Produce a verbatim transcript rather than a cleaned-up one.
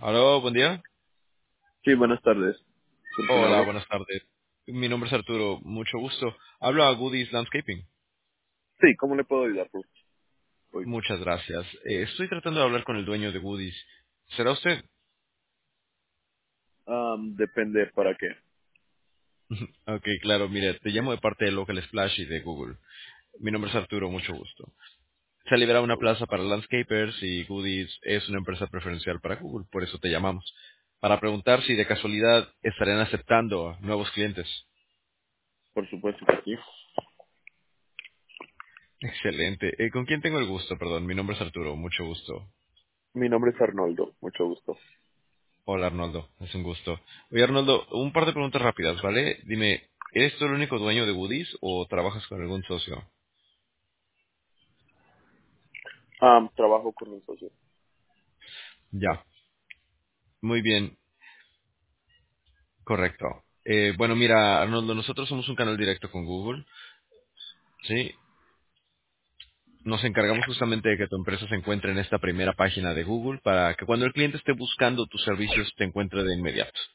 Aló, buen día. Sí, buenas tardes. ¿Con quién Hola, hablo? buenas tardes. Mi nombre es Arturo, mucho gusto. Hablo a Goodies Landscaping. Sí, ¿cómo le puedo ayudar por hoy? Muchas gracias. Eh, estoy tratando de hablar con el dueño de Goodies. ¿Será usted? Am, depende para qué. Ok, claro, mire, te llamo de parte de Local Splash y de Google. Mi nombre es Arturo, mucho gusto. Se ha liberado una plaza para landscapers y Goodies es una empresa preferencial para Google, por eso te llamamos. Para preguntar si de casualidad estarían aceptando a nuevos clientes. Por supuesto que sí. Excelente. Eh, ¿Con quién tengo el gusto? Perdón, mi nombre es Arturo, mucho gusto. Mi nombre es Arnoldo, mucho gusto. Hola Arnoldo, es un gusto. Oye Arnoldo, un par de preguntas rápidas, ¿vale? Dime, ¿eres tú el único dueño de Goodies o trabajas con algún socio? Am, trabajo con un socio. Ya, muy bien, correcto. Eh, bueno, mira Arnoldo, nosotros somos un canal directo con Google, ¿sí? Nos encargamos justamente de que tu empresa se encuentre en esta primera página de Google para que cuando el cliente esté buscando tus servicios te encuentre de inmediato.